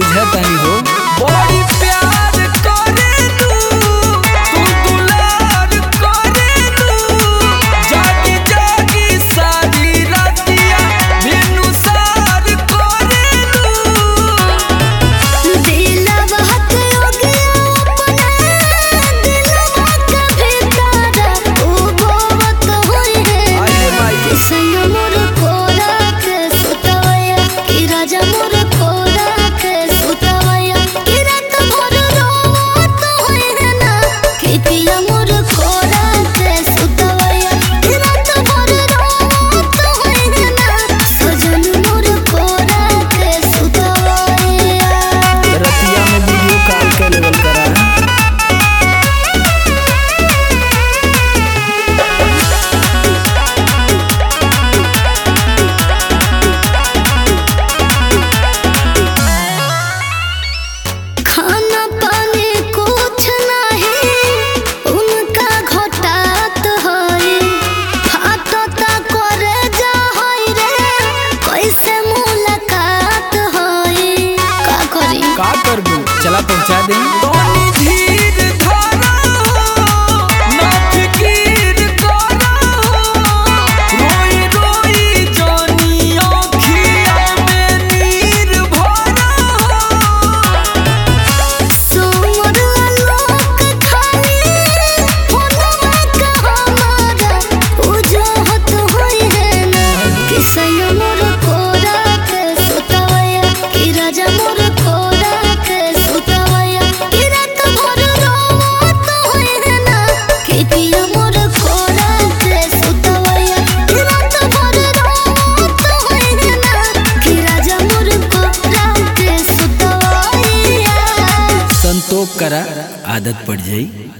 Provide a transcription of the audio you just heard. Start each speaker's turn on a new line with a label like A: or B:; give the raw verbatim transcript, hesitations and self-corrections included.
A: बुझतानी हो।
B: बड़ी प्यार करे तू तू दुलार करे तू जागी जागी सारी रातिया बिनु सार करे तू
C: दिलवा के हो गया अपना दिलवा के भीतर ओ बोवत होई है किसैया मोर कोरा के सुतवया कि राजा मोर कोरा के सुतवया कि रात भर रोवत होई है ना कि पिया मोर कोरा के सुतवया कि रात भर रोवत होई है ना सजन मोर कोरा के सुतवया।
A: रतिया में वीडियो कॉल के लेवल करा।
C: खाना पानी कुछ नहीं उनका घटात होई फाटता करे जा होई रे कैसे मुलाकात होई का करी
A: का करबू चला पहुंचा दे।
B: तोनी धीर धरा ना फिकीर करा रोई रोई जानी आँखिया में नीर भरा
C: सोमर आलोक खाली फोनवा का हमारा उजहत होई है ना किसैया मोर कोरा के सुतवया कि राजा मोर कोरा के सुतवया कि रात भर रोवत होई है ना कि पिया मोर कोरा के सुतवया कि रात भर रोवत होई है ना कि राजा मोर कोरा के सुतवया।
A: संतोष करा आदत पड़ जाई।